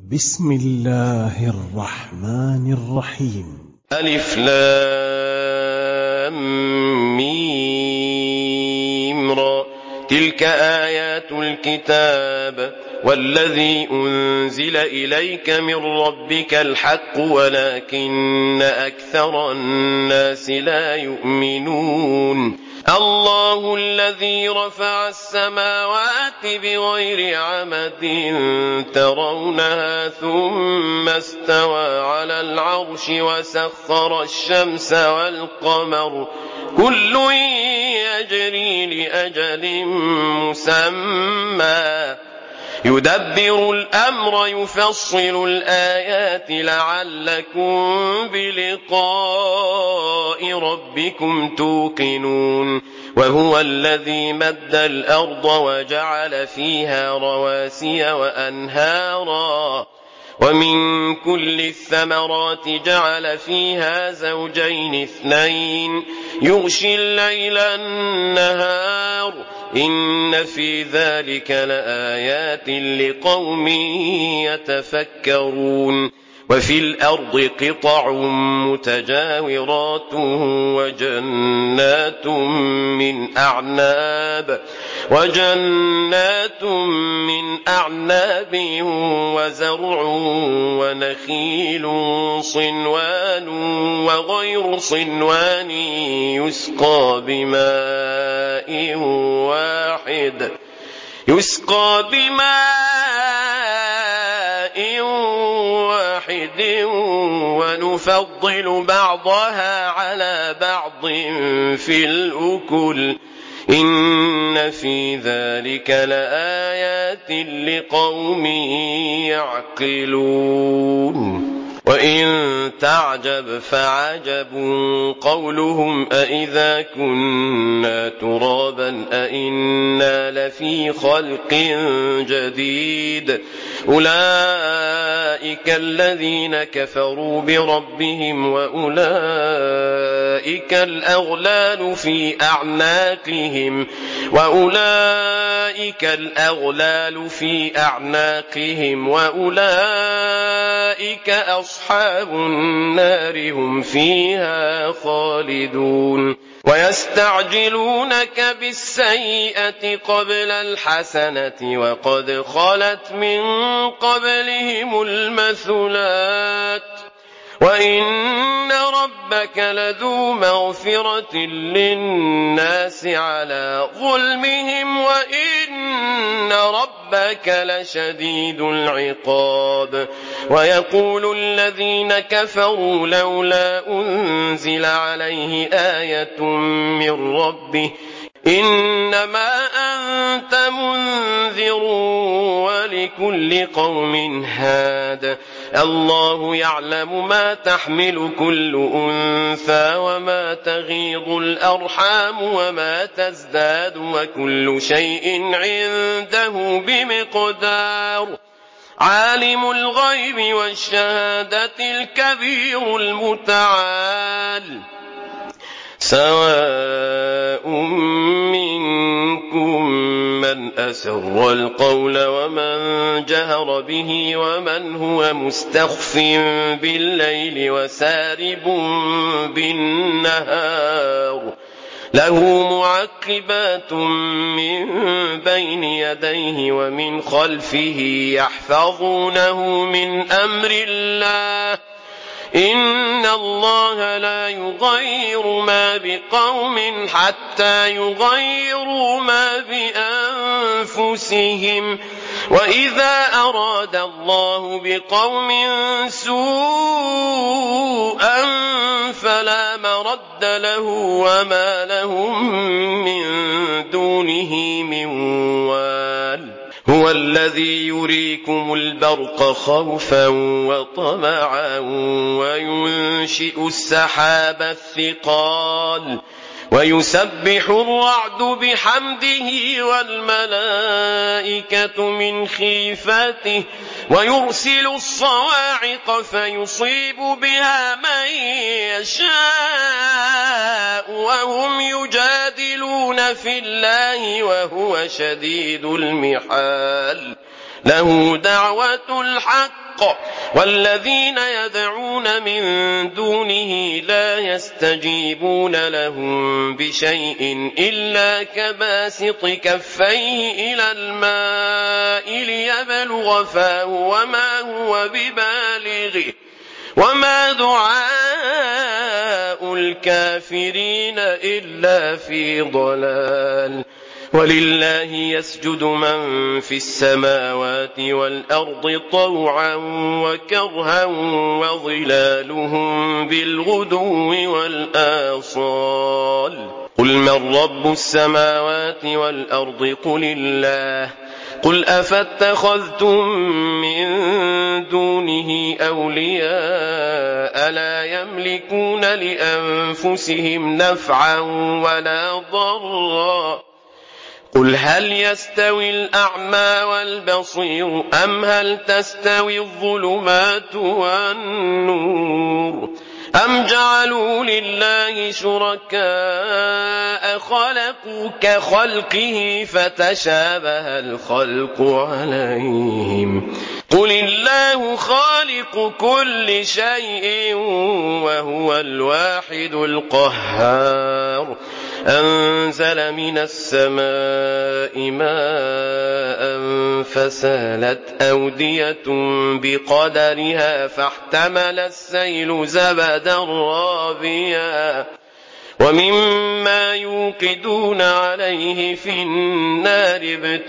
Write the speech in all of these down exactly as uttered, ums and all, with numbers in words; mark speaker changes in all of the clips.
Speaker 1: بسم الله الرحمن الرحيم.
Speaker 2: ألف لام ميم را. تلك آيات الكتاب والذي أنزل إليك من ربك الحق ولكن أكثر الناس لا يؤمنون. الله الذي رفع السماوات بغير عمد ترونها ثم استوى على العرش وسخر الشمس والقمر كل يجري لأجل مسمى يدبر الأمر يفصل الآيات لعلكم بلقاء ربكم توقنون. وهو الذي مد الأرض وجعل فيها رواسي وأنهارا ومن كل الثمرات جعل فيها زوجين اثنين يغشي الليل النهار إن في ذلك لآيات لقوم يتفكرون. وفي الأرض قطع متجاورات وجنات من أعناب وجنات من أعناب وزرع ونخيل صنوان وغير صنوان يسقى بماء واحد يسقى بماء واحد ونفضل بعضها على بعض في الأكل إن في ذلك لآيات لقوم يعقلون. وإن تعجب فعجب قولهم أإذا كنا ترابا أإنا لفي خلق جديد أولئك الذين كفروا بربهم وأولئك الأغلال في أعناقهم وأولئك الأغلال في أعناقهم وأولئك أصحاب النار هم فيها خالدون. ويستعجلونك بالسيئة قبل الحسنة وقد خلت من قبلهم المثلات وإن ربك لذو مغفرة للناس على ظلمهم وإن ربك لشديد العقاب. ويقول الذين كفروا لولا أنزل عليه آية من ربه إنما أنت منذر ولكل قوم هاد الله يعلم ما تحمل كل أنثى وما تغيض الأرحام وما تزداد وكل شيء عنده بمقدار. عالم الغيب والشهادة الكبير المتعال سواء منكم من أسر القول ومن جهر به ومن هو مستخف بالليل وسارب بالنهار له معقبات من بين يديه ومن خلفه يحفظونه من أمر الله إن الله لا يغير ما بقوم حتى يغيروا ما بأنفسهم وإذا أراد الله بقوم سوءا فلا مرد له وما لهم من دونه من وال. هو الذي يريكم البرق خوفا وطمعا وينشئ السحاب الثقال ويسبح الرعد بحمده والملائكة من خيفته ويرسل الصواعق فيصيب بها من يشاء وهم يجادلون في الله وهو شديد المحال. له دعوة الحق والذين يدعون من دونه لا يستجيبون لهم بشيء إلا كباسط كفيه إلى الماء ليبلغ فاه وما هو ببالغه وما دعاء الكافرين إلا في ضلال ولله يسجد من في السماوات والأرض طوعا وكرها وظلالهم بالغدو والآصال قل من رب السماوات والأرض قل الله قل أفاتخذتم من دونه أولياء لا يملكون لأنفسهم نفعا ولا ضرا قل هل يستوي الأعمى والبصير أم هل تستوي الظلمات والنور أم جعلوا لله شركاء خلقوا كخلقه فتشابه الخلق عليهم قل الله خالق كل شيء وهو الواحد القهار أنزل من السماء ماء فسالت أودية بقدرها فاحتمل السيل زبدا رابيا ومما يوقدون عليه في النار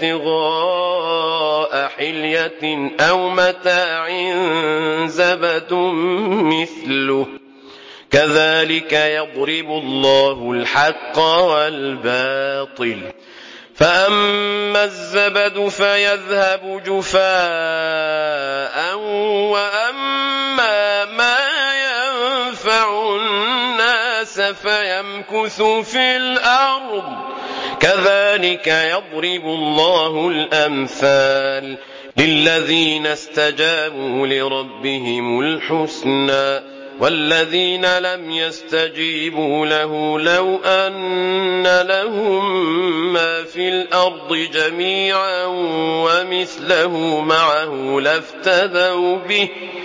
Speaker 2: ابتغاء حلية أو متاع زبد مثله كذلك يضرب الله الحق والباطل فأما الزبد فيذهب جفاء وأما ما ينفع الناس فيمكث في الأرض كذلك يضرب الله الأمثال للذين استجابوا لربهم الحسنى والذين لم يستجيبوا له لو أن لهم ما في الأرض جميعا ومثله معه لافتدوا به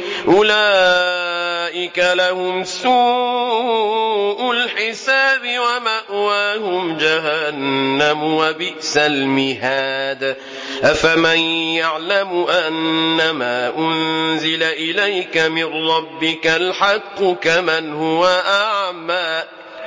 Speaker 2: أولئك لهم سوء الحساب ومأواهم جهنم وبئس المهاد أفمن يعلم أنما أنزل إليك من ربك الحق كمن هو أعمى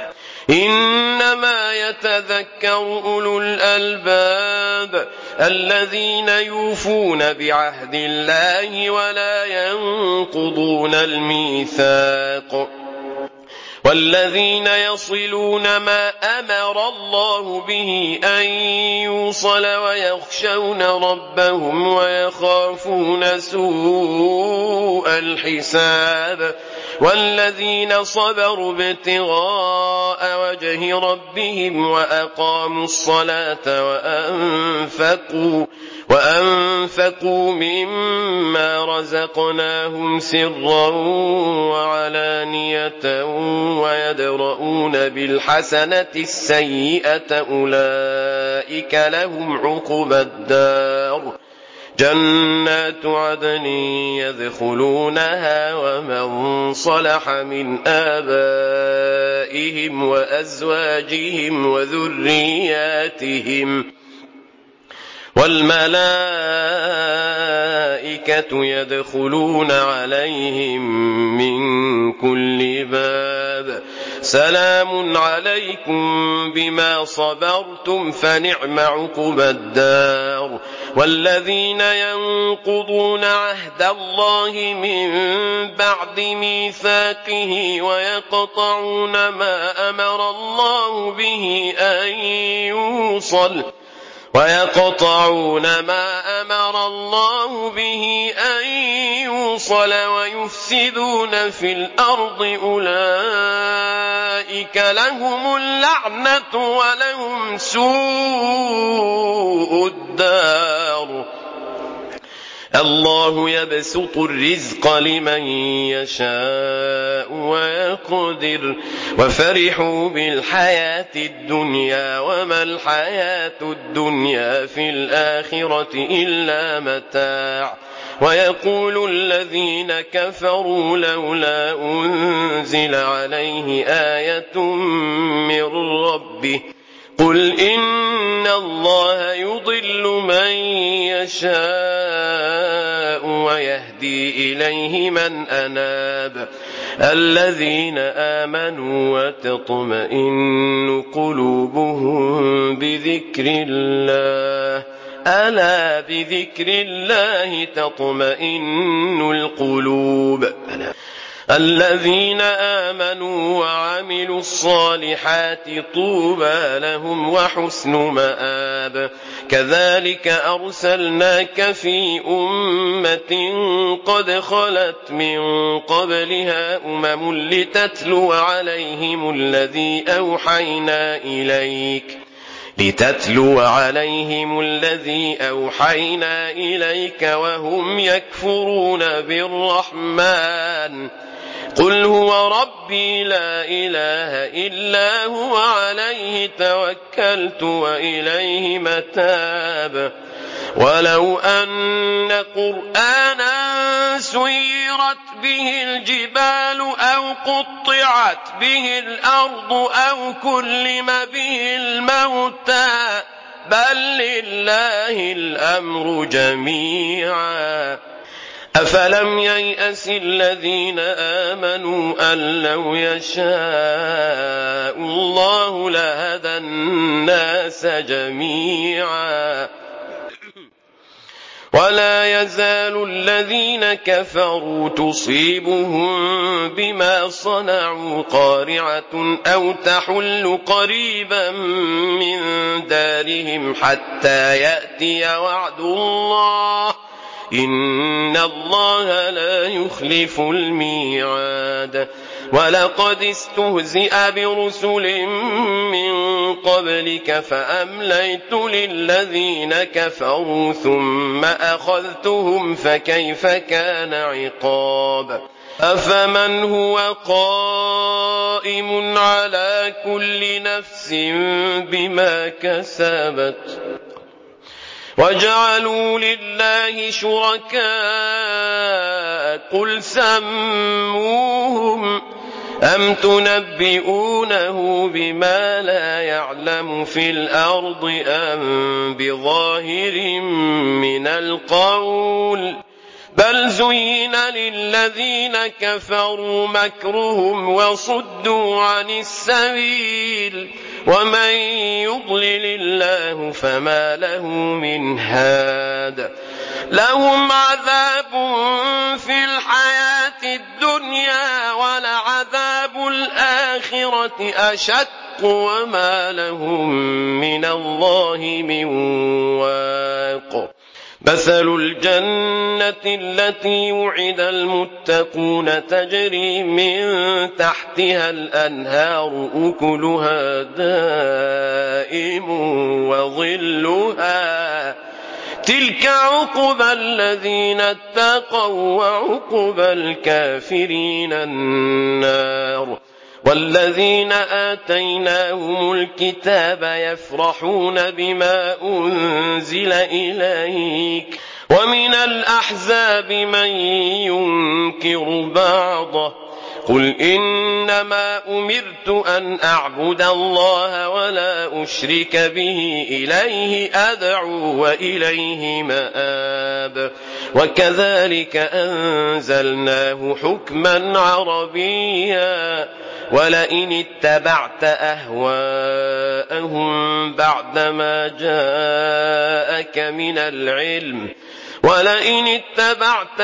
Speaker 2: إنما يتذكر أولو الألباب الذين يوفون بعهد الله ولا ينقضون الميثاق والذين يصلون ما أمر الله به أن يوصل ويخشون ربهم ويخافون سوء الحساب والذين صبروا ابتغاء وجه ربهم وأقاموا الصلاة وأنفقوا وأنفقوا مما رزقناهم سرا وعلانية ويدرؤون بالحسنة السيئة أولئك لهم عقبى الدار جنات عدن يدخلونها ومن صلح من آبائهم وأزواجهم وذرياتهم والملائكة يدخلون عليهم من كل باب سلام عليكم بما صبرتم فنعم عقبى الدار والذين ينقضون عهد الله من بعد ميثاقه ويقطعون ما أمر الله به أن يوصل ويقطعون ما أمر الله به أن يوصل ويفسدون في الأرض أولئك لهم اللعنة ولهم سوء الدار الله يبسط الرزق لمن يشاء ويقدر وفرحوا بالحياة الدنيا وما الحياة الدنيا في الآخرة إلا متاع ويقول الذين كفروا لولا أنزل عليه آية من ربه قل إن الله يضل من يشاء ويهدي إليه من أناب الذين آمنوا وتطمئن قلوبهم بذكر الله ألا بذكر الله تطمئن القلوب الذين آمنوا وعملوا الصالحات طوبى لهم وحسن مآب كذلك أرسلناك في أمة قد خلت من قبلها أمم لتتلو عليهم الذي أوحينا إليك لتتلو عليهم الذي أوحينا إليك وهم يكفرون بالرحمن قل هو ربي لا إله إلا هو عليه توكلت وإليه متاب ولو أن قرآنا سيرت به الجبال أو قطعت به الأرض أو كلم به الموتى بل لله الأمر جميعا أفلم ييأس الذين آمنوا أن لو يشاء الله لهدى الناس جميعا ولا يزال الذين كفروا تصيبهم بما صنعوا قارعة أو تحل قريبا من دارهم حتى يأتي وعد الله إن الله لا يخلف الميعاد ولقد استهزئ برسل من قبلك فأمليت للذين كفروا ثم أخذتهم فكيف كان عقاب أفمن هو قائم على كل نفس بما كسبت وجعلوا لله شركاء قل سموهم أم تنبئونه بما لا يعلم في الأرض أم بظاهر من القول بل زين للذين كفروا مكرهم وصدوا عن السبيل ومن يضلل الله فما له من هاد لهم عذاب في الحياة الدنيا ولعذاب الآخرة أشق وما لهم من الله من واق مثل الجنة التي وعد المتقون تجري من تحتها الأنهار أكلها دائم وظلها تلك عقبى الذين اتقوا وعقبى الكافرين النار والذين آتيناهم الكتاب يفرحون بما أنزل إليك ومن الأحزاب من ينكر بعضه قل إنما أمرت أن أعبد الله ولا أشرك به إليه أدعو وإليه مآب وكذلك أنزلناه حكما عربيا ولئن اتبعت أهواءهم بعدما جاءك من العلم ولئن اتبعت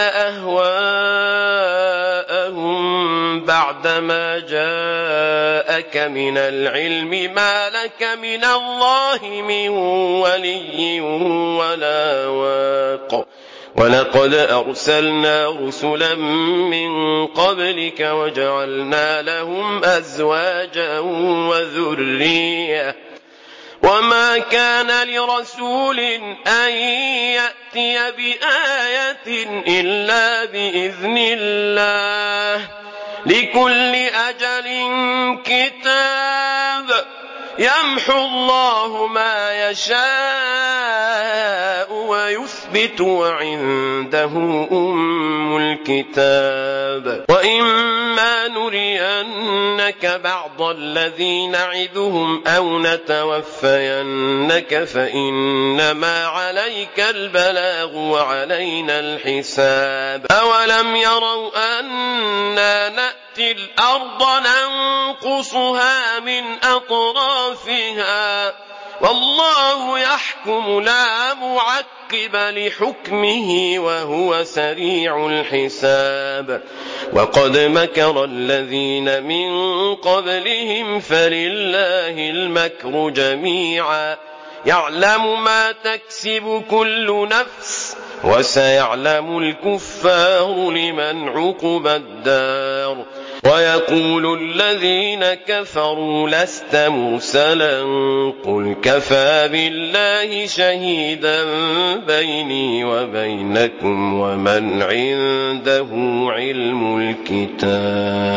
Speaker 2: أهواءهم بعدما جاءك من العلم ما لك من الله من ولي ولا واق ولقد أرسلنا رسلا من قبلك وجعلنا لهم أزواجا وذرية وما كان لرسول أن يأتي بآية إلا بإذن الله لكل أجل كتاب يمحو الله ما يشاء ويحب ويثبت وعنده أم الكتاب. وإما نرينك بعض الذي نعدهم أو نتوفينك فإنما عليك البلاغ وعلينا الحساب. أولم يروا أنا نأتي الأرض ننقصها من أطرافها والله يحكم لا معقب لحكمه وهو سريع الحساب. وقد مكر الذين من قبلهم فلله المكر جميعا يعلم ما تكسب كل نفس وسيعلم الكفار لمن عقبى الدار. ويقول الذين كفروا لست مرسلا قل كفى بالله شهيدا بيني وبينكم ومن عنده علم الكتاب.